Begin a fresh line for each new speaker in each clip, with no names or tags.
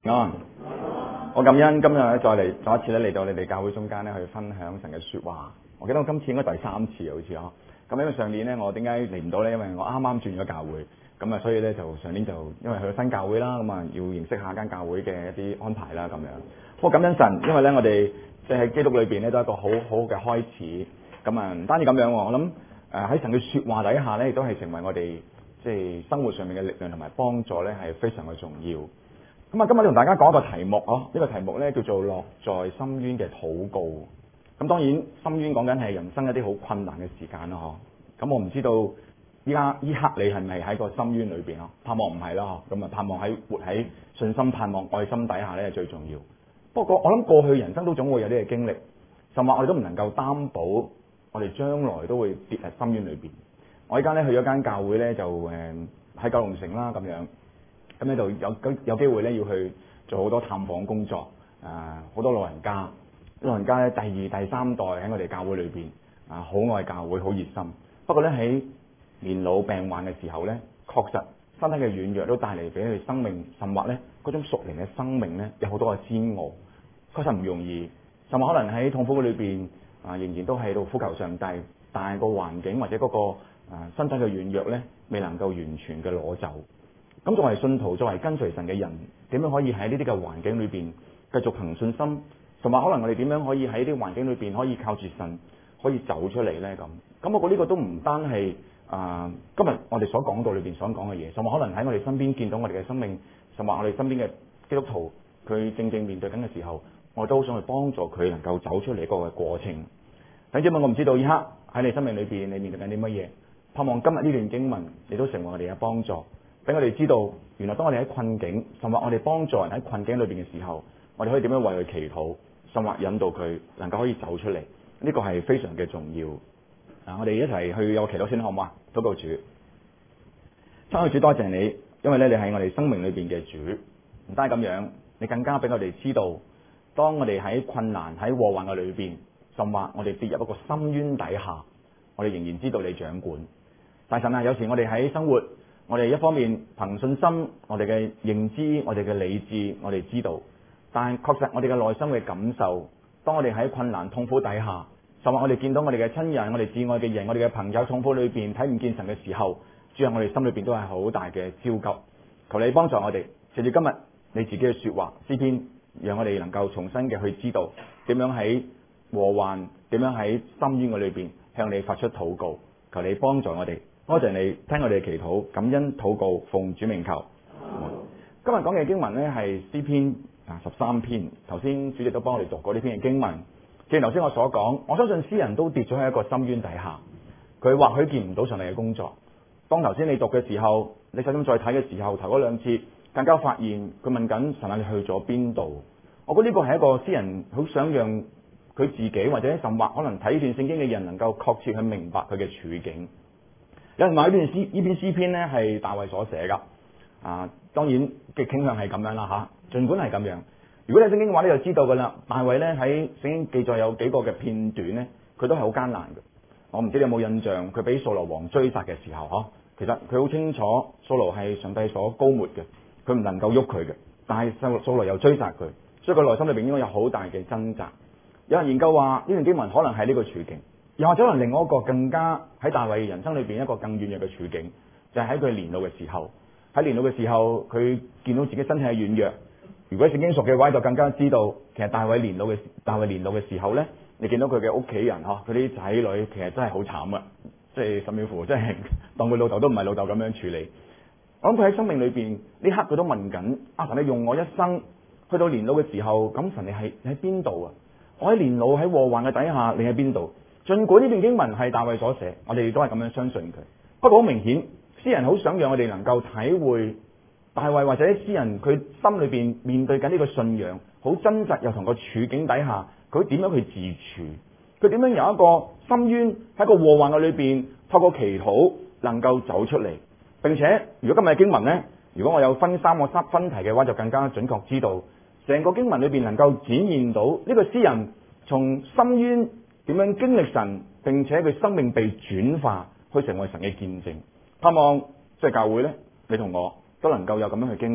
安，我感恩今日咧再一次咧嚟到你哋教會中間咧去分享神嘅說話。我記得我今次應該第3次好似嗬。咁因為上年咧我點解嚟唔到咧？因為我啱啱轉咗教會，咁啊所以咧就上年就因為去咗新教會啦，咁啊要認識下間教會嘅一啲安排啦咁樣。不過感恩神，因為咧我哋即係喺基督裏邊咧都係一個好好嘅開始。咁啊唔單止咁樣，我諗喺神嘅說話底下咧，亦都係成為我哋即係生活上面嘅力量同埋幫助咧，係非常嘅重要。咁啊，今日同大家講一個題目呢個題目咧叫做落在深淵嘅禱告。咁當然，深淵講緊係人生一啲好困難嘅時間啦，咁我唔知道依刻你係咪喺個深淵裏邊咯？盼望唔係啦，咁啊盼望活喺信心、盼望、愛心底下咧係最重要。不過我諗過去人生都總會有啲嘅經歷，甚至我哋都唔能夠擔保我哋將來都會跌喺深淵裏邊。我依家咧去咗間教會咧，就喺九龍城啦咁樣。咁呢度有機會咧要去做好多探訪工作，好多老人家咧第2、第3代喺我哋教會裏邊好愛教會，好熱心。不過咧喺年老病患嘅時候咧，確實身體嘅軟弱都帶嚟俾佢生命，甚或咧嗰種屬靈嘅生命咧有好多嘅煎熬，確實唔容易。甚至可能喺痛苦裏邊仍然都喺度呼求上帝，但係個環境或者嗰個身體嘅軟弱咧未能夠完全嘅攞走。咁作為信徒，作為跟隨神嘅人，點樣可以喺呢啲嘅環境裏邊繼續憑信心？同埋可能我哋點樣可以喺呢啲環境裏邊可以靠住神可以走出嚟咧？咁我覺得呢個都唔單係今日我哋所講道裏邊所講嘅嘢，甚至可能喺我哋身邊見到我哋嘅生命，甚至我哋身邊嘅基督徒，佢正正面對緊嘅時候，我都好想去幫助佢能夠走出嚟嗰個過程。弟兄姊妹，我唔知道呢刻喺你生命裏邊你面對緊啲乜嘢，盼望今日呢段經文你都成為我哋嘅幫助。俾我哋知道，原來當我哋喺困境，甚至我哋幫助人喺困境裏邊嘅時候，我哋可以點樣為佢祈禱，甚至引導佢能夠可以走出嚟，呢個係非常嘅重要。我哋一齊去有個祈禱先好唔好啊？禱告主，親愛主，多謝你，因為咧你係我哋生命裏邊嘅主，唔單係咁樣，你更加俾我哋知道，當我哋喺困難喺禍患嘅裏邊，甚至我哋跌入一個深淵底下，我哋仍然知道你掌管。但神啊，有時我哋喺生活，我哋一方面憑信心，我哋嘅認知，我哋嘅理智，我哋知道，但係確實我哋嘅內心嘅感受，當我哋喺困難痛苦底下，甚至我哋見到我哋嘅親人、我哋至愛嘅人、我哋嘅朋友痛苦裏邊睇唔見神嘅時候，主啊，我哋心裏邊都係好大嘅焦急。求你幫助我哋，藉住今日你自己嘅說話詩篇，讓我哋能夠重新嘅去知道點樣喺禍患，點樣喺深淵嘅裏邊向你發出禱告。求你幫助我哋。多謝你聽我哋嘅祈禱，感恩禱告，奉主名求。今日講嘅經文呢係詩篇13篇。頭先主席都幫我哋讀過呢篇嘅經文。正如頭先我所講，我相信詩人都跌咗喺一個深淵底下，佢或許見唔到上帝嘅工作。當頭先你讀嘅時候，你細心再睇嘅時候，頭嗰2次更加發現佢問緊神啊，你去咗邊度？我覺得呢個係一個詩人好想讓佢自己或者甚或可能睇呢段聖經嘅人能夠確切去明白佢嘅處境。有人話呢篇詩篇呢係大衛所寫噶，當然嘅傾向係咁樣啦吓。盡管係咁樣，如果你聖經嘅話，你就知道噶啦。大衛呢喺聖經記載有幾個嘅片段呢，佢都係好艱難嘅。我唔知你有冇印象，佢俾掃羅王追殺嘅時候，其實佢好清楚掃羅係上帝所膏抹嘅，佢唔能夠喐佢嘅。但係掃羅又追殺佢，所以佢內心裏邊應該有好大嘅掙扎。有人研究話呢段經文可能係呢個處境。又或者可能另外一個更加喺大衛人生裏邊一個更軟弱嘅處境，就係喺佢年老嘅時候。喺年老嘅時候，佢見到自己身體係軟弱。如果聖經熟嘅話，就更加知道其實大衛年老嘅時候呢，你見到佢嘅屋企人佢啲仔女其實真係好慘啊！即係甚至乎真係當佢老豆都唔係老豆咁樣處理。我諗佢喺生命裏邊呢刻佢都問緊：神你用我一生去到年老嘅時候，咁神你喺邊度啊？我喺年老喺禍患嘅底下，你喺邊度？盡管呢段經文係大衛所寫，我哋亦都係咁樣相信佢。不過好明顯，詩人好想讓我哋能夠體會大衛或者詩人佢心裏邊面對緊呢個信仰，好掙扎又同個處境底下，佢點樣去自處？佢點樣由一個深淵喺個禍患嘅裏邊，透過祈禱能夠走出嚟？並且，如果今日嘅經文呢，如果我有分3個分題嘅話，就更加準確知道成個經文裏邊能夠展現到呢個詩人從深淵點樣經歷神，並且佢生命被轉化，去成為神嘅見證。盼望即係教會呢，你同我都能夠有咁樣去經歷。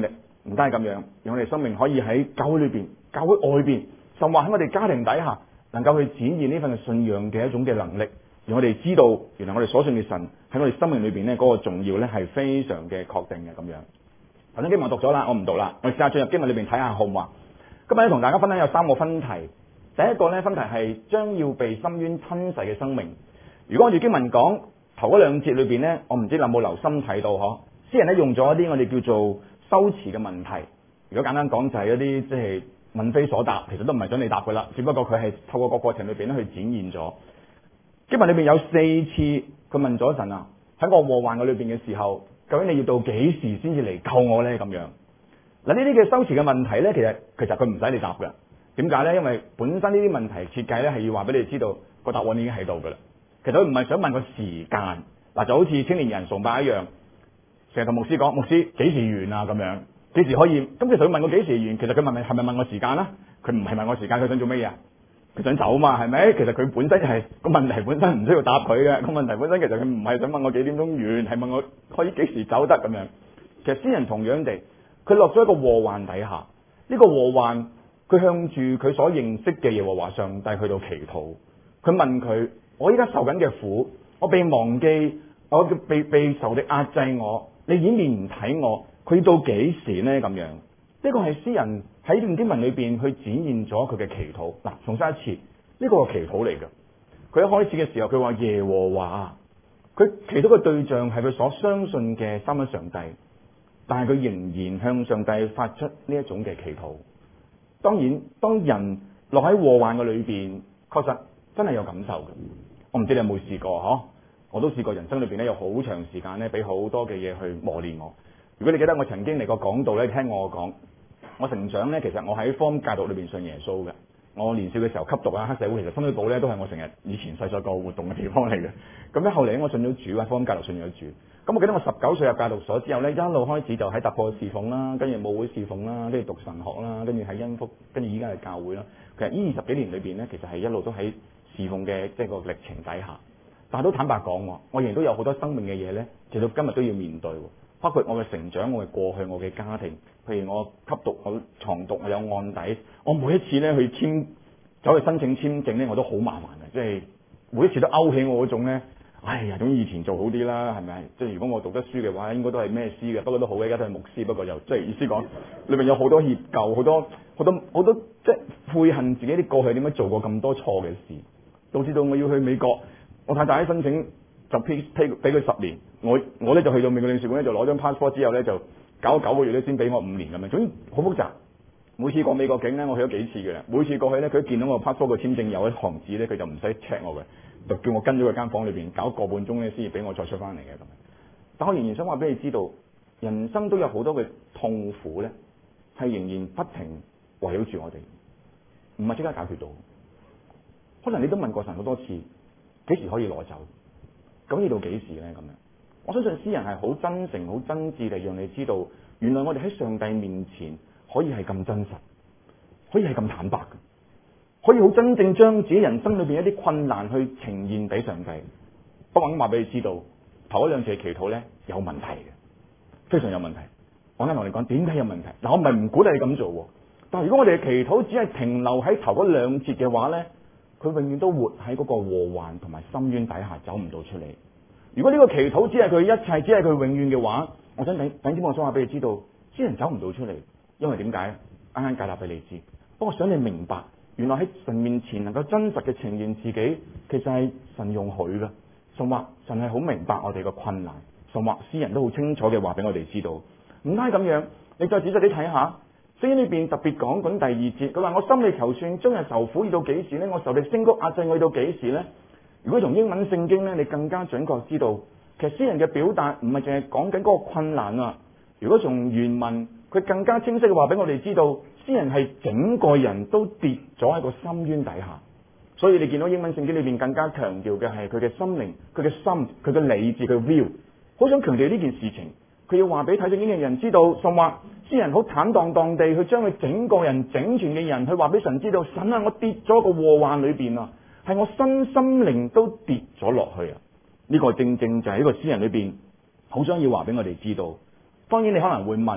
唔單係咁樣，讓我哋生命可以喺教會裏邊、教會外邊，甚或喺我哋家庭底下，能夠去展現呢份嘅信仰嘅一種嘅能力，讓我哋知道原來我哋所信嘅神喺我哋生命裏邊咧嗰個重要咧係非常嘅確定嘅咁樣。頭先經文讀咗啦，我唔讀啦，我哋試下進入經文裏邊睇下好唔好啊？今日咧同大家分享有3個分題。第一個咧分題係將要被深淵吞噬嘅生命。如果我哋經文講頭嗰2節裏邊咧，我唔知你有冇留心睇到嗬？詩人咧用咗一啲我哋叫做修辭嘅問題。如果簡單講就係一啲即係問非所答，其實都唔係想你答噶啦，只不過佢係透過個過程裏邊咧去展現咗。經文裏邊有4次佢問咗神啊，喺我禍患嘅裏邊嘅時候，究竟你要到幾時先至嚟救我咧？咁樣嗱，呢啲嘅修辭嘅問題咧，其實佢唔使你答嘅。點解咧？因為本身呢啲問題設計咧係要話俾你知道個答案已經喺度噶啦。其實佢唔係想問個時間嗱，就好似青年人崇拜一樣，成日同牧師講，牧師幾時完啊？咁樣幾時可以？咁其實佢問我幾時完，其實佢係咪問我時間啦？佢唔係問我時間，佢想做乜嘢啊？佢想走嘛，係咪？其實佢本身係個問題本身唔需要答佢嘅，個問題本身其實佢唔係想問我幾點鐘完，係問我可以幾時走得咁樣。其實詩人同樣地，佢落咗一個禍患底下，呢個禍患佢向住佢所認識嘅耶和華上帝去到祈禱，佢問佢：我依家受緊嘅苦，我被忘記，我被仇敵壓制我，你掩面唔睇我，佢到幾時呢？咁樣呢個係詩人喺段經文裏邊去展現咗佢嘅祈禱。嗱，重申一次，呢個係祈禱嚟嘅。佢一開始嘅時候，佢話耶和華，佢祈禱嘅對象係佢所相信嘅三位上帝，但係佢仍然向上帝發出呢一種嘅祈禱。當然，當人落喺禍患嘅裏邊，確實真係有感受嘅。我唔知你有冇試過嗬？我都試過，人生裏邊咧有好長時間咧，俾好多嘅嘢去磨練我。如果你記得我曾經嚟過講道咧，聽我講，我成長咧，其實我喺福音戒毒裏邊信耶穌嘅。我年少嘅時候吸毒啊，黑社會，其實深水埗咧都係我成日以前細細個活動嘅地方嚟嘅。咁咧後嚟我信咗主啊，福音戒毒信咗主。咁我記得我19歲入戒毒所之後咧，一路開始就喺突破侍奉啦，跟住舞會侍奉啦，跟住讀神學啦，跟住喺恩福，跟住依家係教會啦。其實呢20幾年裏邊咧，其實係一路都喺侍奉嘅即係個歷程底下。但係都坦白講，我仍然都有好多生命嘅嘢咧，直到今日都要面對。包括我嘅成長，我嘅過去，我嘅家庭，譬如我吸毒，我藏毒，我有案底，我每一次咧去走去申請簽證咧，我都好麻煩嘅，即係每一次都勾起我嗰種咧，哎呀，總以前做好啲啦，係咪？即係如果我讀得書嘅話，應該都係咩師嘅，不過都好嘅，而家都係牧師，不過又即係意思講，裏面有好多歉疚，好多即係悔恨自己啲過去點解做過咁多錯嘅事，導致到我要去美國，我太太申請就批俾佢10年，我咧就去到美國領事館咧就攞張 passport 之後咧就搞咗9個月咧先俾我5年咁樣，總之好複雜。每次過美國境咧，我去咗幾次嘅啦。每次過去咧，佢一見到我 passport 個簽證有一行字咧，佢就唔使 check 我嘅，就叫我跟咗佢間房裏邊搞個半鐘咧，先至俾我再出翻嚟嘅咁。但我仍然想話俾你知道，人生都有好多嘅痛苦咧，係仍然不停圍繞住我哋，唔係即刻解決到。可能你都問過神好多次，幾時可以攞走？咁要到幾時咧？咁樣，我相信詩人係好真誠、好真摯地讓你知道，原來我哋喺上帝面前。可以係咁真實，可以係咁坦白嘅，可以好真正將自己人生裏邊一啲困難去呈現俾上帝。不過咁話俾你知道，頭嗰2次嘅祈禱咧有問題嘅，非常有問題。我啱同你講點解有問題？嗱，我唔係唔鼓勵你咁做，但係如果我哋嘅祈禱只係停留喺頭嗰2節嘅話咧，佢永遠都活喺嗰個禍患同埋深淵底下走唔到出嚟。如果呢個祈禱只係佢一切，只係佢永遠嘅話，我想等我想話俾你知道，啲人走唔到出嚟。因為點解？啱啱解答俾你知。不過想你明白，原來喺神面前能夠真實嘅呈現自己，其實係神容許嘅。甚或神係好明白我哋嘅困難，甚或詩人都好清楚嘅話俾我哋知道。唔單係咁樣，你再仔細啲睇下，聖經裏邊特別講緊第2節，佢話我心裏籌算，終日受苦，要到幾時呢？我仇敵升谷壓制，我要到幾時呢？如果從英文聖經呢，你更加準確知道，其實詩人嘅表達唔係淨係講緊嗰個困難啊。如果從原文，佢更加清晰嘅話俾我哋知道，詩人係整個人都跌咗喺個深淵底下。所以你見到英文聖經裏邊更加強調嘅係佢嘅心靈、佢嘅心、佢嘅理智、佢嘅 will， 好想強調呢件事情。佢要話俾睇聖經嘅人知道，甚或詩人好坦蕩蕩地去將佢整個人整全嘅人去話俾神知道，神啊，我跌咗個禍患裏邊啊，係我身心靈都跌咗落去啊！呢個正正就係呢個詩人裏邊好想要話俾我哋知道。當然你可能會問，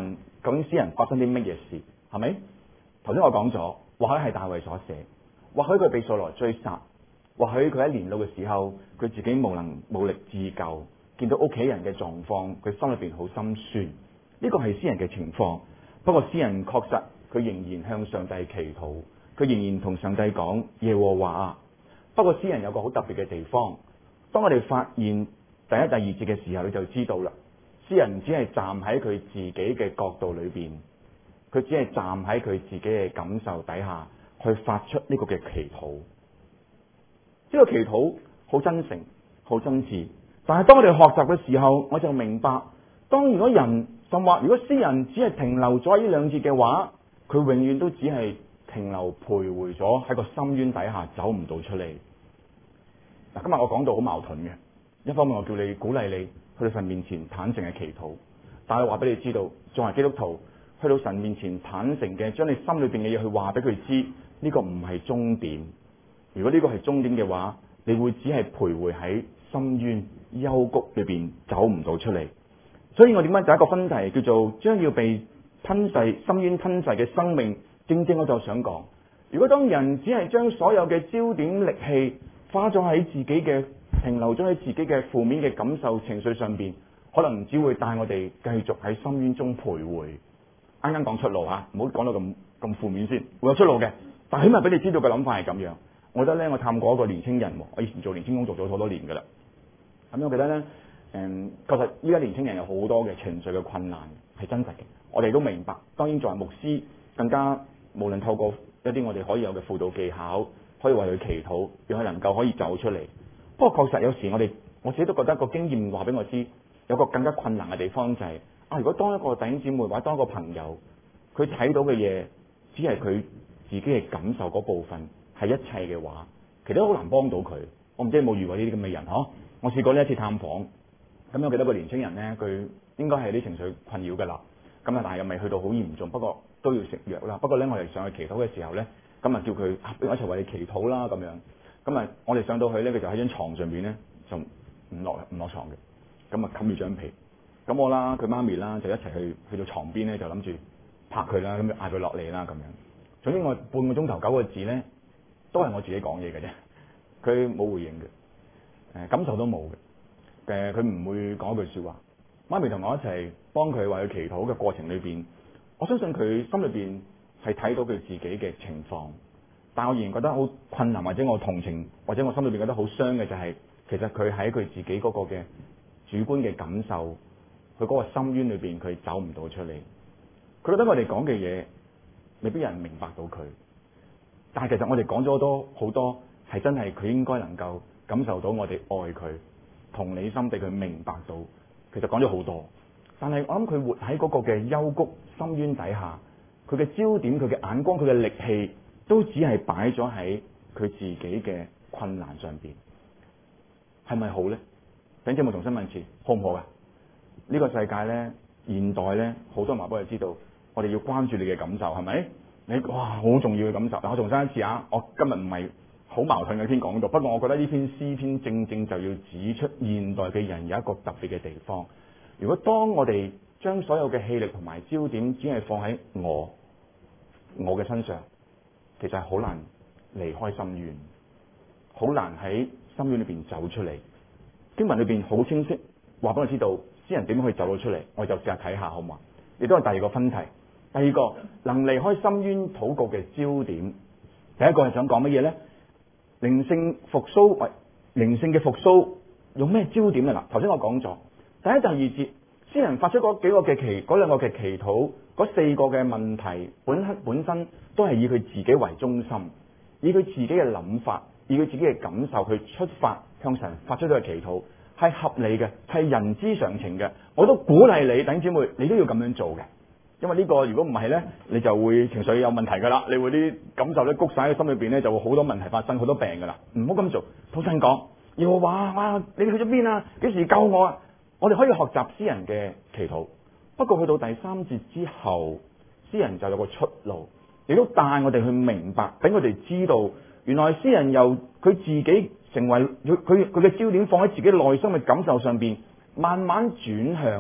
究竟詩人發生啲乜嘢事，係咪？頭先我講咗，或許係大衛所寫，或許佢被掃羅追殺，或許佢喺年老嘅時候，佢自己無力自救，見到屋企人嘅狀況，佢心裏邊好心酸。呢個係詩人嘅情況。不過詩人確實佢仍然向上帝祈禱，佢仍然同上帝講耶和華啊。不過詩人有個好特別嘅地方，當我哋發現第一、第二節嘅時候，你就知道啦。詩人只係站喺佢自己嘅角度裏邊，佢只係站喺佢自己嘅感受底下去發出呢個嘅祈禱。呢個祈禱好真誠、好真摯。但係當我哋學習嘅時候，我就明白，如果詩人只係停留咗呢兩節嘅話，佢永遠都只係停留徘徊咗喺個深淵底下，走唔到出嚟。嗱，今日我講到好矛盾嘅，一方面我叫你鼓勵你去到神面前坦誠嘅祈禱，但係話俾你知道，作為基督徒去到神面前坦誠嘅，將你心裏邊嘅嘢去話俾佢知，呢個唔係終點。如果呢個係終點嘅話，你會只係徘徊喺深淵幽谷裏邊，走唔到出嚟。所以我點解第一個分題叫做將要被深淵吞噬嘅生命，正正我就想講，如果當人只係將所有嘅焦點力氣花咗喺自己嘅停留咗喺自己嘅負面嘅感受情緒上邊，可能只會帶我哋繼續喺深淵中徘徊。啱啱講出路吓，唔好講到咁負面先，會有出路嘅。但起碼俾你知道嘅諗法係咁樣。我覺得咧，我探過一個年青人，我以前做年青工作咗好多年噶啦。咁我記得咧，確實依家年青人有好多嘅情緒嘅困難係真實嘅，我哋都明白。當然作為牧師，更加無論透過一啲我哋可以有嘅輔導技巧，可以為佢祈禱，讓佢能夠可以走出嚟。不過確實有時我自己都覺得個經驗話俾我知，有個更加困難嘅地方就係如果當一個弟兄姊妹或者當一個朋友，佢睇到嘅嘢只係佢自己嘅感受嗰部分係一切嘅話，其實都好難幫到佢。我唔知你有冇遇過呢啲咁嘅人嗬？我試過呢一次探訪，咁我記得個年青人呢，佢應該係啲情緒困擾噶啦，咁但係又未去到好嚴重，不過都要食藥啦。不過呢，我哋上去祈禱嘅時候呢，咁叫佢不如一齊為你祈禱啦咁樣。咁我哋上到去呢，佢就喺張床上邊呢，就唔落床嘅，咁冚住張被。咁我啦，佢媽咪啦，就一齊去到床邊呢，就諗住拍佢啦，咁就嗌佢落嚟啦咁樣。總之我半個鐘頭9個字呢，都係我自己講嘢嘅啫，佢冇回應嘅，感受都冇嘅，佢唔會講一句說話。媽咪同我一齊幫佢為佢祈禱嘅過程裏邊，我相信佢心裏邊係睇到佢自己嘅情況，但我仍然覺得好困難，或者我同情，或者我心裏邊覺得好傷嘅就係，其實佢喺佢自己嗰個嘅主觀嘅感受，佢嗰個深淵裏邊佢走唔到出嚟。佢覺得我哋講嘅嘢未必有人明白到佢，但係其實我哋講咗好多係真係佢應該能夠感受到我哋愛佢，同理心地佢明白到。其實講咗好多，但係我諗佢活喺嗰個嘅幽谷深淵底下，佢嘅焦點、佢嘅眼光、佢嘅力氣都只係擺咗喺佢自己嘅困難上邊，係咪好呢？等陣我重新問一次，好唔好啊？呢個世界呢，現代呢，好多人話俾你知道，我哋要關注你嘅感受，係咪？你哇好重要嘅感受。嗱，我重申一次啊，我今日唔係好矛盾嘅篇講道，不過我覺得呢篇詩篇正正就要指出現代嘅人有一個特別嘅地方。如果當我哋將所有嘅氣力同埋焦點只係放喺我嘅身上，其實係好難離開深淵，好難喺深淵裏邊走出嚟。經文裏邊好清晰話俾我知道詩人點樣可以走到出嚟，我就試下睇下好嘛？亦都係第二個分題。第二個能離開深淵禱告嘅焦點，第一個係想講乜嘢呢？靈性復甦，靈性嘅復甦用咩焦點啊？嗱，頭先我講咗第一、第二節，詩人發出嗰兩個嘅祈禱，嗰4個嘅問題本身都係以佢自己為中心，以佢自己嘅諗法，以佢自己嘅感受去出發向神發出咗嘅祈禱，係合理嘅，係人之常情嘅。我都鼓勵你弟兄姊妹，你都要咁樣做嘅。因為呢個如果唔係呢，你就會情緒有問題噶啦，你會啲感受咧谷晒喺心裏邊呢，就會好多問題發生，好多病噶啦。唔好咁做，同神講，要我話哇，你去咗邊啊？幾時救我啊？我哋可以學習詩人嘅祈禱，不過去到第3節之後，詩人就有個出路，亦都帶我哋去明白，俾我哋知道，原來詩人由佢自己成為佢嘅焦點放喺自己內心嘅感受上邊，慢慢轉向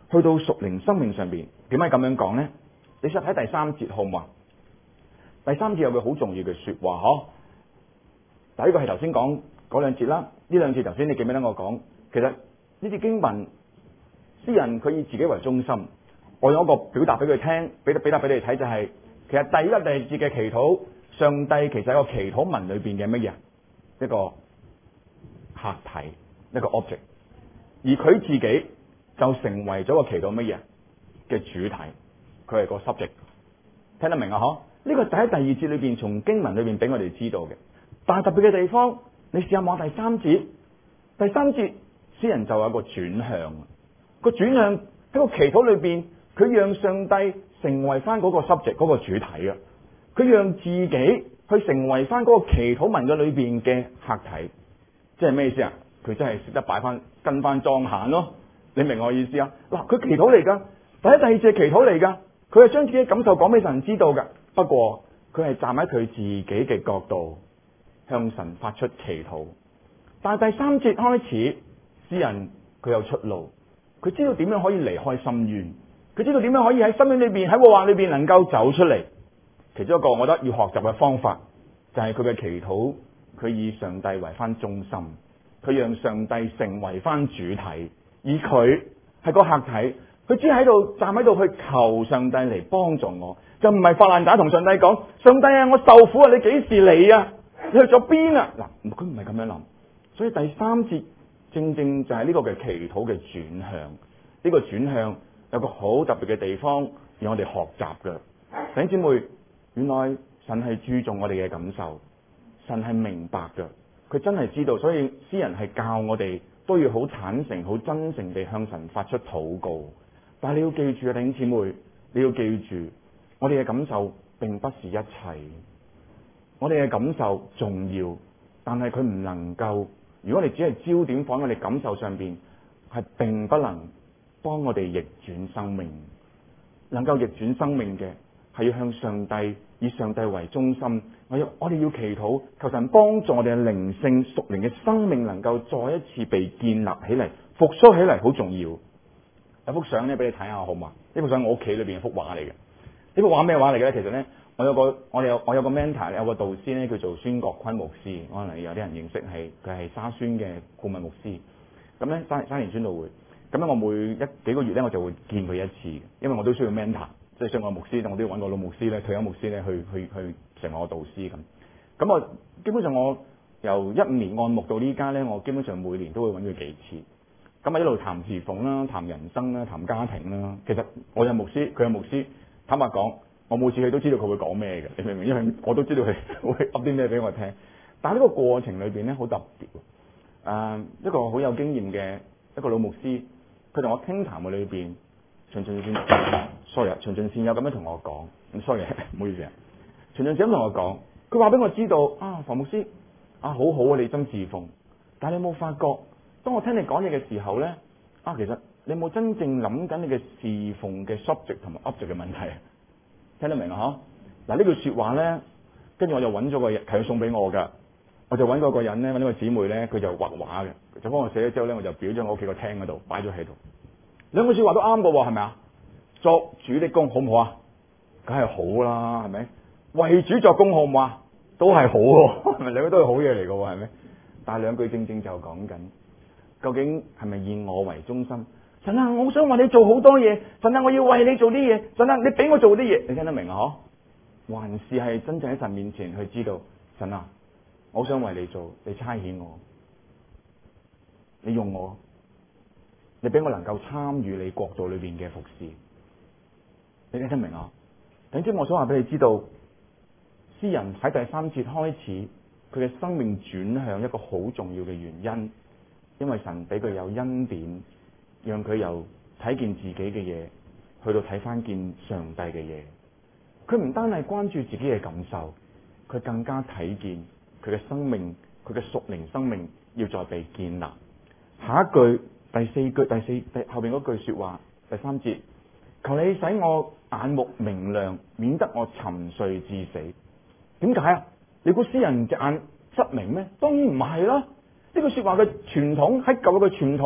去到屬靈生命上邊。點解咁樣講呢？你試睇第3節好唔好啊？第3節有句好重要嘅說話嗬。第一個係頭先講嗰兩節啦，呢兩節頭先你記唔記得我講？其實呢節經文，詩人佢以自己為中心，我用一個表達俾佢聽，表達俾你哋睇就係、其實第一、第二節嘅祈禱，上帝其實係一個祈禱文裏邊嘅乜嘢？一個客體，一個 object， 而佢自己就成為咗個祈禱乜嘢嘅主體，佢係個 subject， 聽得明啊？嗬，呢個第一、第二節裏邊從經文裏邊俾我哋知道嘅，但係特別嘅地方，你試下望第3節，第3節詩人就有一個轉向，個轉向喺個祈禱裏邊，佢讓上帝成為翻嗰個 subject 嗰個主體啊，佢讓自己去成為翻嗰個祈禱文嘅裏邊嘅客體，即係咩意思啊？佢真係識得擺翻跟翻裝閒咯，你明我意思啊？嗱，佢祈禱嚟噶，第一、第二節祈禱嚟噶，佢係將自己嘅感受講俾神知道噶。不過佢係站喺佢自己嘅角度向神發出祈禱。但係第3節開始，詩人佢有出路，佢知道點樣可以離開深淵，佢知道點樣可以喺深淵裏邊喺禍患裏邊能夠走出嚟。其中一個我覺得要學習嘅方法就係佢嘅祈禱，佢以上帝為翻中心，佢讓上帝成為翻主體，而佢係個客體，佢只喺度站喺度去求上帝嚟幫助我，就唔係發爛渣同上帝講：上帝啊，我受苦啊，你幾時嚟啊？你去咗邊啊？嗱，佢唔係咁樣諗，所以第3節正正就係呢個嘅祈禱嘅轉向。呢個轉向有個好特別嘅地方，讓我哋學習嘅弟兄姊妹。原來神係注重我哋嘅感受，神係明白嘅，佢真係知道，所以詩人係教我哋都要好坦誠、好真誠地向神發出禱告。但係你要記住啊，弟兄姊妹，你要記住，我哋嘅感受並不是一切，我哋嘅感受重要，但係佢唔能夠，如果你只係焦點放喺我哋感受上邊，係並不能幫我哋逆轉生命。能夠逆轉生命嘅，係要向上帝，以上帝為中心。我哋要祈禱，求神幫助我哋嘅靈性、屬靈嘅生命能夠再一次被建立起嚟、復甦起嚟，好重要。有幅相咧，俾你睇下好嘛？呢幅相我屋企裏邊嘅幅畫嚟嘅。呢幅畫咩畫嚟嘅咧？其實咧，我有個 mentor， 有個導師咧，叫做孫國坤牧師，可能有啲人認識，佢係沙宣嘅顧問牧師。咁咧，沙田宣道會。咁咧，我每幾個月咧，我就會見佢一次，因為我都需要 mentor。即係上個牧師，我都要揾個老牧師咧，退休牧師咧，去成為我導師咁。咁我基本上我由15年按牧到呢家咧，我基本上每年都會揾佢幾次。咁啊一路談侍奉啦，談人生啦，談家庭啦。其實我有牧師，佢有牧師。坦白講，我每次去都知道佢會講咩嘅，你明唔明？因為我都知道佢會噏啲咩俾我聽。但係呢個過程裏邊咧，好特別。一個好有經驗嘅一個老牧師，佢同我傾談嘅裏邊。循循善誘咁樣同我講，sorry， 唔好意思啊。循循善咁同我講，佢話俾我知道啊，馮牧師啊，好好啊，你真侍奉。但係你有冇發覺，當我聽你講嘢嘅時候咧，其實你有冇真正諗緊你嘅侍奉嘅 subject 同埋 object 嘅問題？聽得明啊？嗬，嗱呢句說話咧，跟住我就揾咗個人，佢送俾我噶，我就揾嗰個人咧，揾呢個姊妹咧，佢就畫畫嘅，就幫我寫咗之後咧，我就裱咗我屋企個廳嗰度，擺咗喺度。兩句說話都啱㗎喎，係咪啊？作主的工好唔好啊？梗係好啦，係咪？為主作工好唔好啊？都係好喎，係咪？兩句都係好嘢嚟㗎喎，係咪？但係兩句正正就講緊，究竟係咪以我為中心？神啊，我好想為你做好多嘢，神啊，我要為你做啲嘢，神啊，你俾我做啲嘢，你聽得明啊？嗬？還是係真正喺神面前去知道，神啊，我好想為你做，你差遣我，你用我。你俾我能夠參與你國度裏邊嘅服侍，你聽得明啊？總之我想話俾你知道，詩人喺第3節開始，佢嘅生命轉向一個好重要嘅原因，因為神俾佢有恩典，讓佢由睇見自己嘅嘢，去到睇翻見上帝嘅嘢。佢唔單係關注自己嘅感受，佢更加睇見佢嘅生命，佢嘅屬靈生命要再被建立。下一句。第4句後邊嗰句說話，第3節，求你使我眼目明亮，免得我沉睡至死。點解啊？你估詩人隻眼失明咩？當然唔係啦。呢句說話嘅傳統喺舊嘅傳統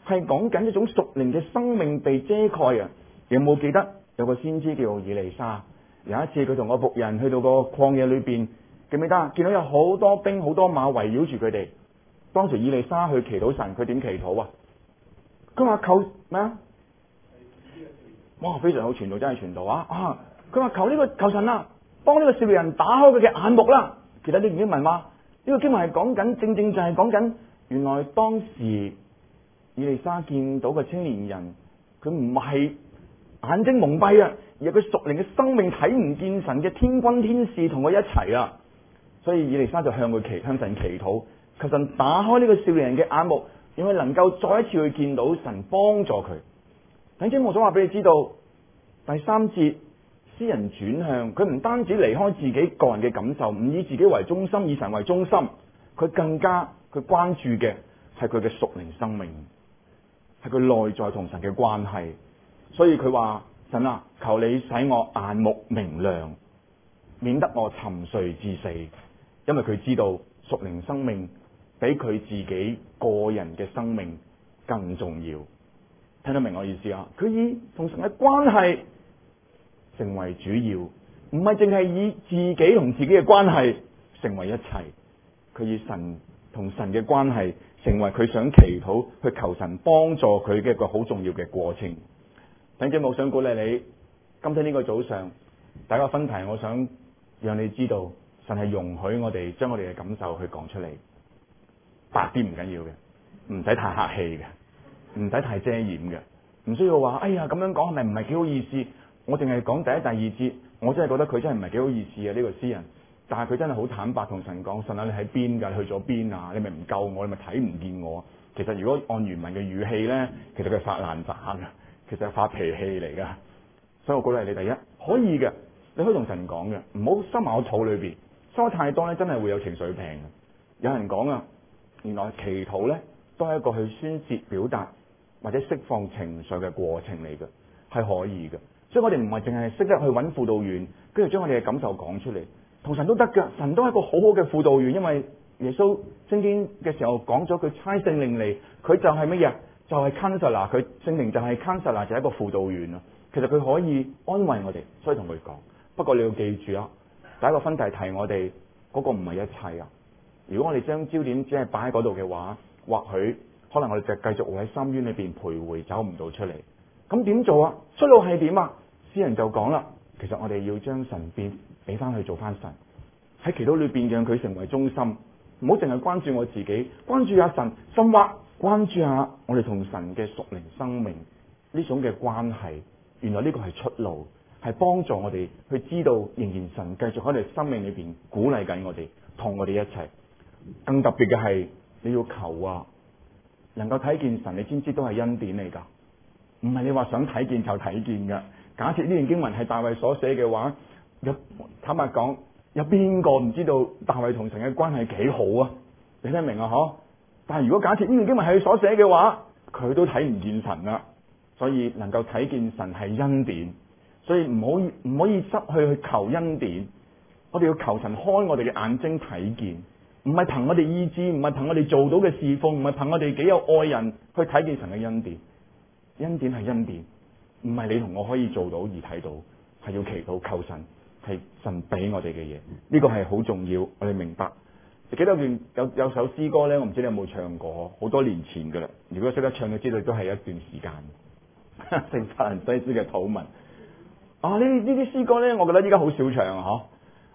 係講緊一種屬靈嘅生命被遮蓋啊！有冇記得有個先知叫以利沙？有一次佢同個僕人去到個曠野裏邊，記唔記得？見到有好多兵好多馬圍繞住佢哋。當時以利沙去祈禱神，佢點祈禱啊？佢話求咩啊？哇，非常好，傳道真係傳道啊！佢話求神啊，幫呢個少年人打開佢嘅眼目啦。其實呢段經文話，呢個經文係講緊，正正就係講緊，原來當時以利沙見到個青年人，佢唔係眼睛蒙蔽啊，而係佢屬靈嘅生命睇唔見神嘅天軍天使同佢一齊啊。所以以利沙就向神祈禱，求神打開呢個少年人嘅眼目，讓佢能夠再一次去見到神幫助佢。弟兄，我想話俾你知道，第三節詩人轉向，佢唔單止離開自己個人嘅感受，唔以自己為中心，以神為中心，佢更加佢關注嘅係佢嘅屬靈生命，係佢內在同神嘅關係。所以佢話：神啊，求你使我眼目明亮，免得我沉睡至死。因為佢知道屬靈生命比佢自己個人嘅生命更重要。聽得明我意思啊？佢以同神嘅關係成為主要，唔係淨係以自己同自己嘅關係成為一切。佢以神同神嘅關係成為佢想祈禱去求神幫助佢嘅一個好重要嘅過程。弟兄，我想鼓勵你，今天呢個早上大家分題，我想讓你知道，神係容許我哋將我哋嘅感受去講出嚟，白啲唔緊要嘅，唔使太客氣嘅。唔使太遮掩嘅，唔需要話哎呀咁樣講係咪唔係幾好意思？我淨係講第一、第二節，我真係覺得佢真係唔係幾好意思啊！呢個詩人，但係佢真係好坦白同神講：神啊，你喺邊㗎？你去咗邊啊？你咪唔救我，你咪睇唔見我。其實如果按原文嘅語氣咧，其實佢發爛渣㗎，其實係發脾氣嚟㗎。所以我鼓勵你，第一可以嘅，你可以同神講嘅，唔好收埋我肚裏邊，收得太多咧，真係會有情緒病嘅。有人講啊，原來祈禱咧都係一個去宣泄表達或者釋放情緒嘅過程嚟嘅，係可以嘅。所以我哋唔係淨係識得去揾輔導員，跟住將我哋嘅感受講出嚟，同神都得㗎。神都係一個好好嘅輔導員，因為耶穌聖經嘅時候講咗，佢差聖靈嚟，佢就係乜嘢？就係 counselor， 佢聖靈就係 counselor， 就係一個輔導員啊。其實佢可以安慰我哋，所以同佢講。不過你要記住啊，第一個分題提我哋嗰個唔係一切啊。如果我哋將焦點只係擺喺嗰度嘅話，或許可能我哋就繼續會喺深淵裏邊徘徊，走唔到出嚟。咁點做啊？出路係點啊？詩人就講啦，其實我哋要將神俾翻去做翻神，喺祈禱裏邊讓佢成為中心，唔好淨係關注我自己，關注下神，甚或關注下我哋同神嘅屬靈生命呢種嘅關係。原來呢個係出路，係幫助我哋去知道仍然神繼續喺我哋生命裏邊鼓勵緊我哋，同我哋一齊。更特別嘅係你要求啊，能夠睇見神，你知唔知都係恩典嚟噶？唔係你話想睇見就睇見噶。假設呢段經文係大衛所寫嘅話，坦白講，有邊個唔知道大衛同神嘅關係幾好啊？你聽明啊？嗬！但係如果假設呢段經文係佢所寫嘅話，佢都睇唔見神啦。所以能夠睇見神係恩典，所以唔可以失去求恩典。我哋要求神開我哋嘅眼睛睇見，唔係憑我哋意志，唔係憑我哋做到嘅侍奉，唔係憑我哋幾有愛人去睇見神嘅恩典。恩典係恩典，唔係你同我可以做到而睇到，係要祈禱求神，係神俾我哋嘅嘢。呢個係好重要，我哋明白。記得有首詩歌咧，我唔知你有冇唱過，好多年前噶啦。如果識得唱嘅，知道都係一段時間。聖法蘭西斯嘅禱文啊，呢啲詩歌咧，我覺得依家好少唱啊！嗬，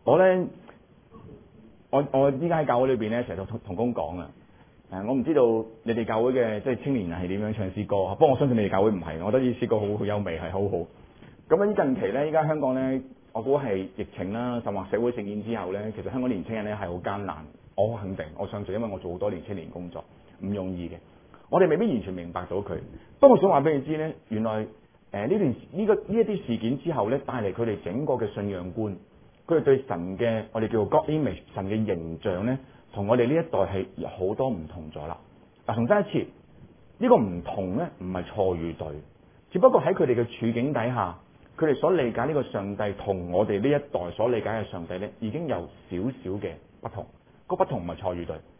我依家喺教會裏邊咧，成日同工講啊。我唔知道你哋教會嘅即係青年人係點樣唱詩歌，不過我相信你哋教會唔係，我覺得呢啲詩歌好優美，係好好。咁喺近期咧，依家香港咧，我估係疫情啦，甚或社會事件之後咧，其實香港年青人咧係好艱難。我好肯定，我相信，因為我做好多年青年工作，唔容易嘅。我哋未必完全明白到佢，不過我想話俾你知咧，原來呢一啲事件之後咧，帶嚟佢哋整個嘅信仰觀，佢哋對神嘅我哋叫做 God image 神嘅形象咧，同我哋呢一代係有好多唔同咗啦。嗱，重申一次，呢個唔同咧，唔係錯與對，只不過喺佢哋嘅處境底下，佢哋所理解呢個上帝同我哋呢一代所理解嘅上帝咧，已經有少少嘅不同。個不同唔係錯與對，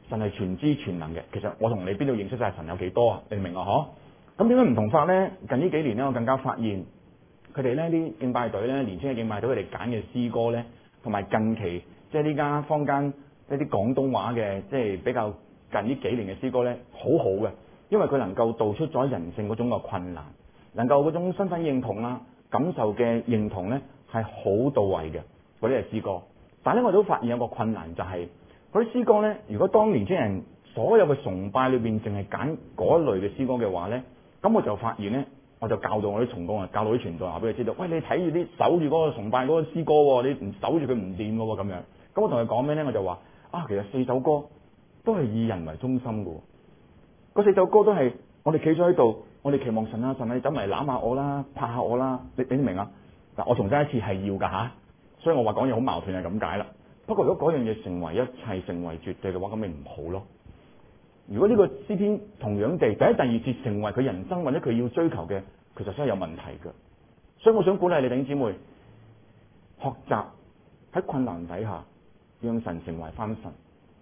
神係全知全能嘅。其實我同你邊度認識晒神有幾多啊？你明啊？嗬？咁點解唔同法呢？近呢幾年呢，我更加發現佢哋呢啲敬拜隊呢，年輕嘅敬拜隊佢哋揀嘅詩歌呢，同埋近期即係呢家坊間一啲廣東話嘅，即係比較近呢幾年嘅詩歌呢，好好嘅，因為佢能夠道出咗人性嗰種嘅困難，能夠嗰種身份認同啦、感受嘅認同呢，係好到位嘅嗰啲係詩歌。但係咧，我都發現有個困難就係嗰啲詩歌呢，如果當年輕人所有嘅崇拜裏邊淨係揀嗰一類嘅詩歌嘅話呢，咁我就發現呢，我就教導我啲同工啊，教導啲傳道話俾佢知道，喂，你睇住啲守住嗰個崇拜嗰個詩歌，你唔守住佢唔掂噶喎咁樣。咁我同佢講咩呢？我就話啊，其實4首歌都係以人為中心噶，嗰4首歌都係我哋企咗喺度，我哋期望神啊，神你走埋攬下我啦，拍下我啦，你明啊？嗱，我重申一次係要噶吓，所以我話講嘢好矛盾係咁解啦。不過如果嗰樣嘢成為一切，成為絕對嘅話，咁咪唔好咯。如果呢個詩篇同樣地第一、第二節成為佢人生或者佢要追求嘅，其實真係有問題嘅。所以我想鼓勵你弟兄姊妹學習喺困難底下讓神成為翻神，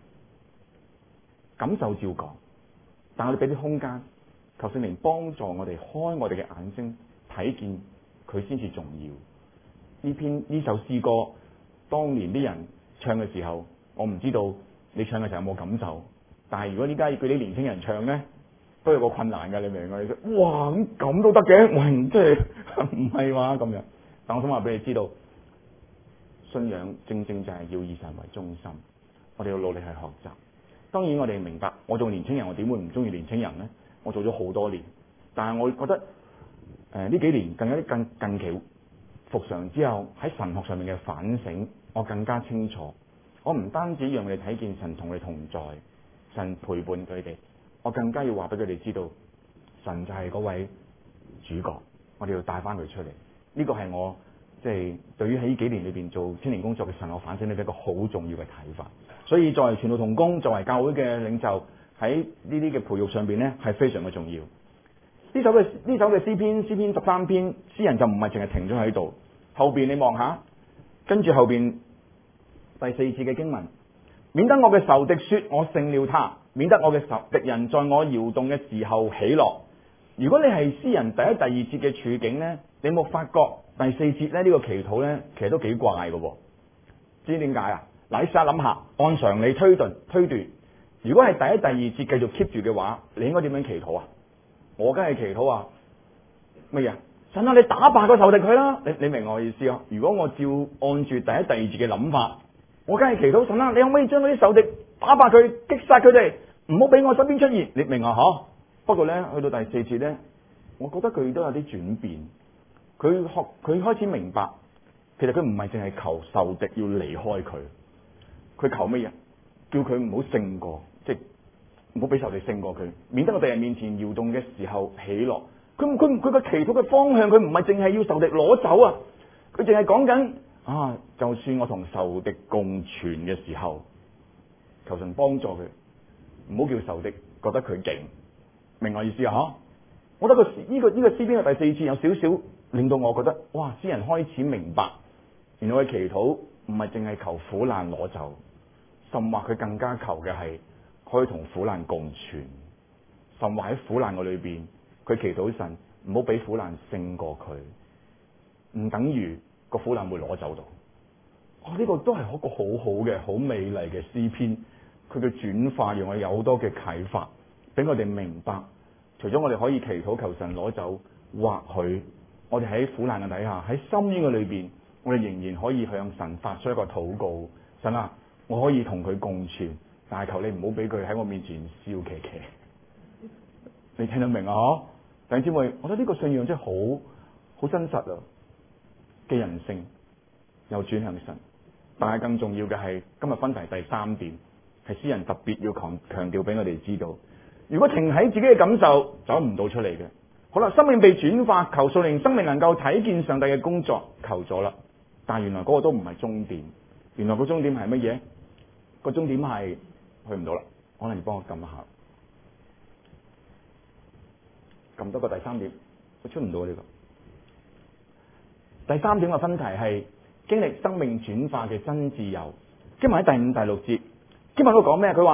感受照講，但係我哋俾啲空間，求聖靈幫助我哋開我哋嘅眼睛，睇見佢先至重要。呢首詩歌當年啲人唱嘅時候，我唔知道你唱嘅時候有冇感受。但係如果依家佢啲年輕人唱咧，都有個困難㗎，你明唔明？你說哇咁都得嘅，喂，即係唔係話咁樣？但我想話俾你知道，信仰正正就係要以神為中心，我哋要努力去學習。當然我哋明白，我做年輕人，我點會唔中意年輕人呢？我做咗好多年，但係我覺得呢幾年近期復常之後，喺神學上面嘅反省，我更加清楚。我唔單止讓佢哋睇見神同佢哋同在。神陪伴佢哋，我更加要話俾佢哋知道，神就係嗰位主角，我哋要帶翻佢出嚟。呢個係我即係對於喺呢幾年裏邊做青年工作嘅神學反省，呢一個好重要嘅睇法。所以作為傳道同工，作為教會嘅領袖，喺呢啲嘅培育上邊呢，係非常嘅重要。呢首嘅詩篇13篇，詩人就唔係淨係停咗喺度，後邊你望下，跟住後邊第4節嘅經文。免得我嘅仇敵說我勝了他，免得我嘅敵人在我搖動嘅時候喜樂。如果你係詩人第一、第二節嘅處境呢，你有冇發覺第4節呢，呢個祈禱呢，其實都幾怪嘅。知點解啊？嗱，你試下諗下，按常理推斷，如果係第一、第二節繼續 keep 住嘅話，你應該點樣祈禱啊？我梗係祈禱啊乜嘢？神啊，你打敗個仇敵佢啦！你明我意思啊？如果我照按住第一、第二節嘅諗法，我梗係祈禱神啦，你可唔可以將嗰啲仇敵打敗佢，擊殺佢哋，唔好俾我身邊出現？你明啊？嗬。不過呢，去到第4節呢，我覺得佢都有啲轉變。佢開始明白，其實佢唔係淨係求仇敵要離開佢，佢求乜嘢？叫佢唔好勝過，即係唔好俾仇敵勝過佢，免得我敵人面前搖動嘅時候喜樂。佢個祈禱嘅方向，佢唔係淨係要仇敵攞走啊，佢淨係講緊。就算我同仇敵共存嘅時候，求神幫助佢，唔好叫仇敵覺得佢勁，明我意思啊？嗬，我覺得呢個詩篇嘅第4節有少少令到我覺得，哇！詩人開始明白，原來佢祈禱唔係淨係求苦難攞走，甚或佢更加求嘅係可以同苦難共存，甚或喺苦難嘅裏邊，佢祈禱神唔好俾苦難勝過佢，唔等於個苦難會攞走到。呢個都係一個好好嘅、好美麗嘅詩篇。佢嘅轉化讓我有好多嘅啟發，俾我哋明白。除咗我哋可以祈禱求神攞走，或許我哋喺苦難嘅底下，喺深淵嘅裏邊，我哋仍然可以向神發出一個禱告。神啊，我可以同佢共存，但係求你唔好俾佢喺我面前笑騎騎。你聽得明啊？弟兄姊妹，我覺得呢個信仰真係好真實啊！嘅人性又轉向神，但係更重要嘅係今日分題第3點，係詩人特別要強調俾我哋知道。如果停喺自己嘅感受，走唔到出嚟嘅。好啦，生命被轉化，求屬靈生命能夠睇見上帝嘅工作，求咗啦。但係原來嗰個都唔係終點，原來個終點係乜嘢？個終點係去唔到啦。可能你幫我撳一下，撳多個第3點，我出唔到呢個。第3點嘅分題係經歷生命轉化嘅真自由。經文喺第5、第6節，經文都講咩？佢話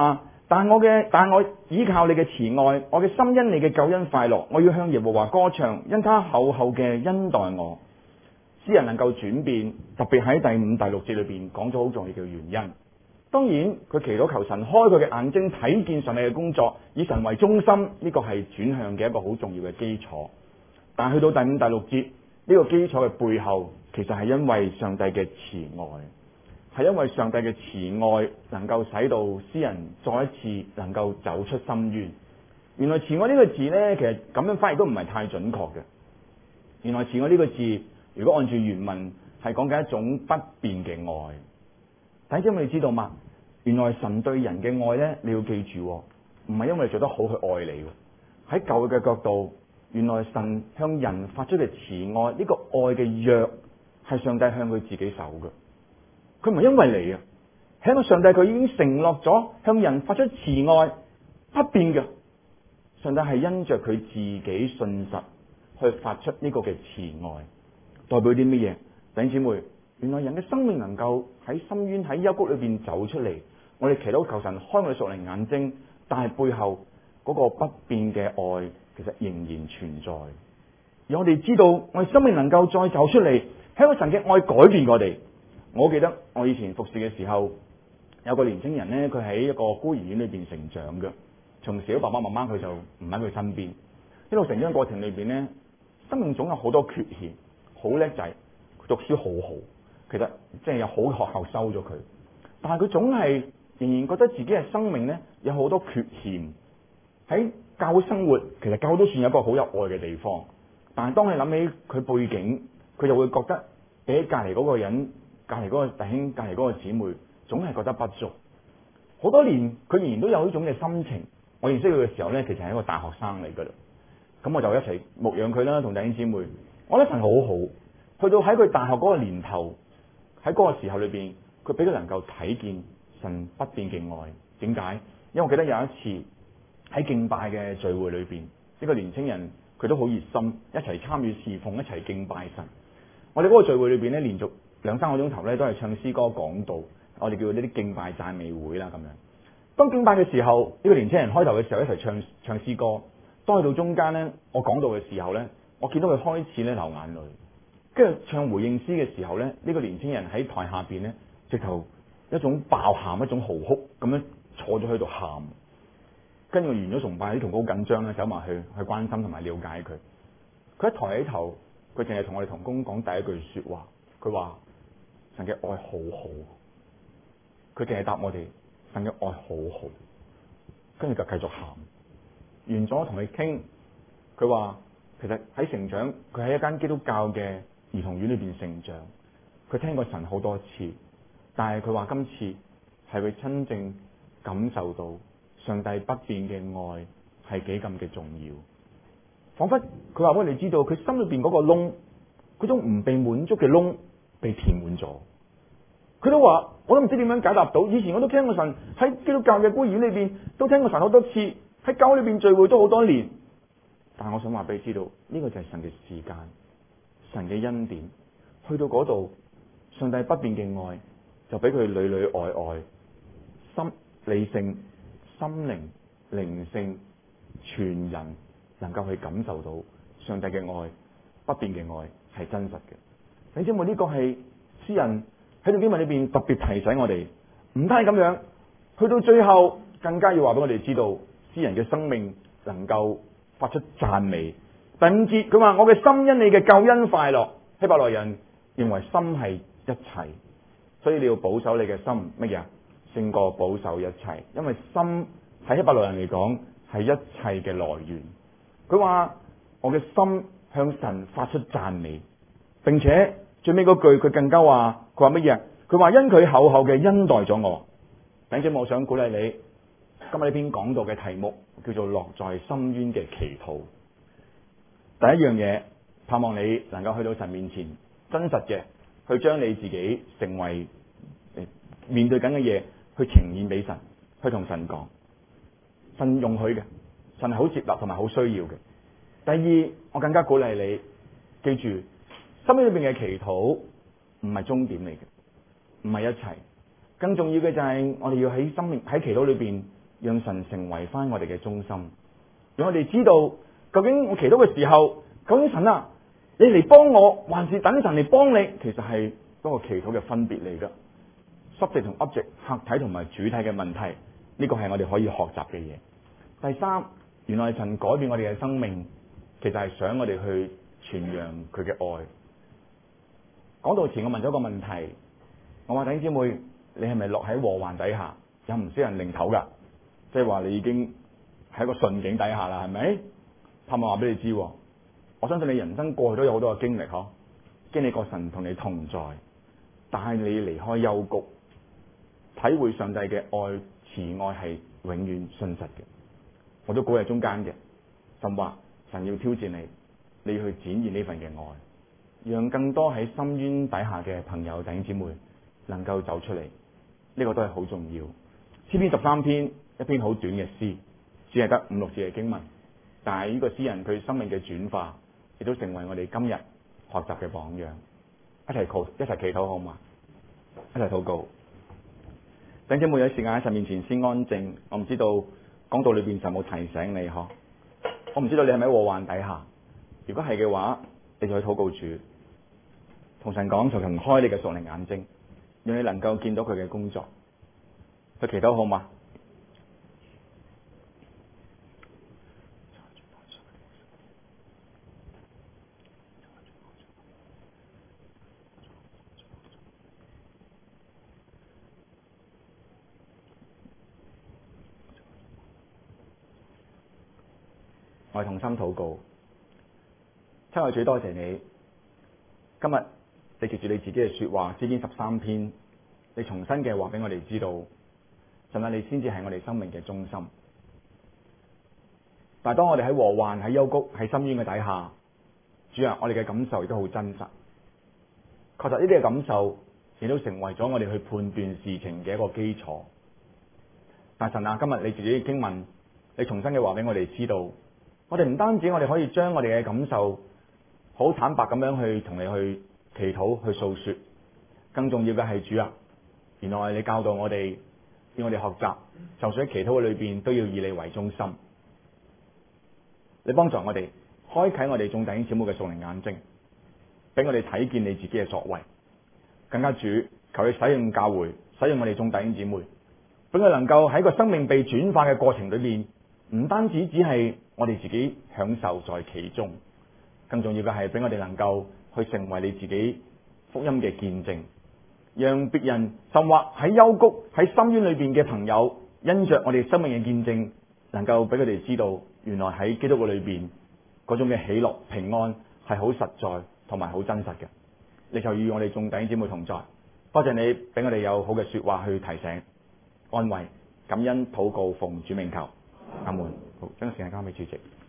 但我依靠你嘅慈愛，我嘅心因你嘅救恩快樂，我要向耶和華歌唱，因他厚厚嘅恩待我。詩人能夠轉變，特別喺第5、第6節裏邊講咗好重要嘅原因。當然，佢祈禱求神開佢嘅眼睛，睇見上帝嘅工作，以神為中心，呢個係轉向嘅一個好重要嘅基礎。但去到第5、第6節，呢個基礎嘅背後，其實係因為上帝嘅慈愛，係因為上帝嘅慈愛能夠使到詩人再一次能夠走出深淵。原來慈愛呢個字呢，其實咁樣翻譯都唔係太準確嘅。原來慈愛呢個字，如果按住原文係講緊一種不變嘅愛。弟兄姊妹，你知道嗎？原來神對人嘅愛呢，你要記住，唔係因為你做得好去愛你。喺舊嘅角度，原來神向人發出嘅慈愛，呢個愛嘅約係上帝向佢自己守嘅。佢唔係因為你啊，係因為上帝佢已經承諾咗向人發出慈愛，不變嘅。上帝係因着佢自己信實去發出呢個嘅慈愛，代表啲乜嘢？弟兄姊妹，原來人嘅生命能夠喺深淵喺幽谷裏邊走出嚟，我哋祈禱求神開我哋屬靈眼睛，但係背後嗰個不變嘅愛其實仍然存在。而我哋知道我哋生命能夠再走出嚟，係因為神嘅愛改變我哋。我記得我以前服侍嘅時候，有個年輕人呢，佢喺一個孤兒院裏邊成長嘅，從小爸爸媽媽佢就唔喺佢身邊，一路成長過程裏邊呢，生命總有好多缺陷，好叻仔，讀書好好，其實即係有好學校收咗佢，但係佢總係仍然覺得自己嘅生命呢有好多缺陷。喺教會生活，其實教會都算有一個好有愛嘅地方，但係當你諗起佢背景，佢就會覺得比起隔籬嗰個人、隔籬嗰個弟兄、隔籬嗰個姊妹，總係覺得不足。好多年佢仍然都有呢種嘅心情。我認識佢嘅時候呢，其實係一個大學生嚟噶啦，咁我就一齊牧養佢啦，同弟兄姊妹。我覺得神好好，去到喺佢大學嗰個年頭，喺嗰個時候裏邊，佢俾佢能夠睇見神不變嘅愛。點解？因為我記得有一次喺敬拜嘅聚會裏邊，呢個年青人佢都好熱心，一齊參與侍奉，一齊敬拜神。我哋嗰個聚會裏邊呢，連續2、3個鐘頭呢，都係唱詩歌講道，我哋叫呢啲敬拜讚美會啦咁樣。當敬拜嘅時候，呢個年青人開頭嘅時候一齊唱詩歌，當去到中間呢，我講道嘅時候呢，我見到佢開始咧流眼淚，跟住唱回應詩嘅時候呢，呢個年青人喺台下邊呢，直頭一種爆喊，一種嚎哭咁樣坐咗喺度喊。跟住我完咗崇拜，啲同工好緊張咧，走埋去關心同埋了解佢。佢一抬起頭，佢淨係同我哋同工講第一句說話，佢話神嘅愛好好。佢淨係答我哋神嘅愛好好，跟住就繼續喊。完咗同佢傾，佢話其實喺成長，佢喺一間基督教嘅兒童院裏邊成長，佢聽過神好多次，但係佢話今次係佢真正感受到上帝不變嘅愛係幾咁嘅重要。仿佛佢話俾我哋知道，佢心裏邊嗰個窿，嗰種唔被滿足嘅窿被填滿咗。佢都話我都唔知點樣解答到。以前我都聽過神喺基督教嘅孤兒院裏邊都聽過神好多次，喺教會裏邊聚會都好多年。但係我想話俾你知道，呢個就係神嘅時間，神嘅恩典。去到嗰度，上帝不變嘅愛就俾佢裏裏外外、心理性、心靈、靈性、全人能夠去感受到上帝嘅愛，不變嘅愛係真實嘅。你知唔知呢個係詩人喺段經文裏邊特別提醒我哋？唔單係咁樣，去到最後更加要話俾我哋知道，詩人嘅生命能夠發出讚美。第5節佢話：我嘅心因你嘅救恩快樂。希伯來人認為心係一切，所以你要保守你嘅心乜嘢？勝過保守一切，因為心喺希伯來人嚟講係一切嘅來源。佢話我嘅心向神發出讚美，並且最尾嗰句佢更加話，佢話乜嘢？佢話因佢厚厚嘅恩待咗我。弟兄，我想鼓勵你，今日呢篇講道嘅題目叫做落在深淵嘅祈禱。第一樣嘢，盼望你能夠去到神面前，真實嘅去將你自己成為面對緊嘅嘢，去呈現俾神，去同神講，神容許嘅，神係好接納同埋好需要嘅。第二，我更加鼓勵你，記住，心裏邊嘅祈禱唔係終點嚟嘅，唔係一切，更重要嘅就係我哋要喺生命喺祈禱裏邊讓神成為翻我哋嘅中心，讓我哋知道究竟我祈禱嘅時候，究竟神啊，你嚟幫我，還是等神嚟幫你？其實係嗰個祈禱嘅分別嚟噶。subject 同 object 客體同埋主體嘅問題，呢個係我哋可以學習嘅嘢。第三，原來神改變我哋嘅生命，其實係想我哋去傳揚佢嘅愛。講到前，我問咗個問題，我話弟兄姊妹，你係咪落喺禍患底下？有唔少人擰頭噶，即係話你已經喺一個順境底下啦，係咪？盼望話俾你知，我相信你人生過去都有好多嘅經歷，經歷過神同你同在，但係你離開幽谷，體會上帝嘅愛慈愛係永遠信實嘅。我都估喺中間嘅，神話神要挑戰你，你要去展現呢份嘅愛，讓更多喺深淵底下嘅朋友弟兄姊妹能夠走出嚟，呢個都係好重要。詩篇13篇一篇好短嘅詩，只係得5、6字嘅經文，但係呢個詩人佢生命嘅轉化，亦都成為我哋今日學習嘅榜樣。一齊祈禱好嘛？一齊禱告。弟兄姊妹有時間喺神面前先安靜。我唔知道講道裏邊就冇提醒你嗬，我唔知道你係咪喺禍患底下。如果係嘅話，你就去禱告主，同神講，求神開你嘅屬靈眼睛，讓你能夠見到佢嘅工作。去祈禱好嘛？我哋同心禱告，親愛主，多謝你，今日你藉住你自己嘅說話，詩篇13篇，你重新嘅話俾我哋知道，神啊，你先至係我哋生命嘅中心。但係當我哋喺禍患、喺幽谷、喺深淵嘅底下，主啊，我哋嘅感受亦都好真實。確實呢啲嘅感受亦都成為咗我哋去判斷事情嘅一個基礎。但神啊，今日你自己嘅經文，你重新嘅話俾我哋知道，我哋唔單止我哋可以將我哋嘅感受好坦白咁樣去同你去祈禱去訴說，更重要嘅係主啊，原來你教導我哋，要我哋學習，就算喺祈禱嘅裏邊都要以你為中心。你幫助我哋開啟我哋眾弟兄姊妹嘅屬靈眼睛，俾我哋睇見你自己嘅作為。更加主，求你使用教會，使用我哋眾弟兄姊妹，俾佢能夠喺個生命被轉化嘅過程裏邊，唔單止只係我哋自己享受在其中，更重要嘅係俾我哋能夠去成為你自己福音嘅見證，讓別人甚或喺幽谷喺深淵裏邊嘅朋友，因着我哋生命嘅見證，能夠俾佢哋知道，原來喺基督嘅裏邊嗰種嘅喜樂平安係好實在同埋好真實嘅。你就與我哋眾弟兄姊妹同在，多謝你俾我哋有好嘅說話去提醒、安慰、感恩、禱告，奉主名求，阿門。好，將時間交俾主席。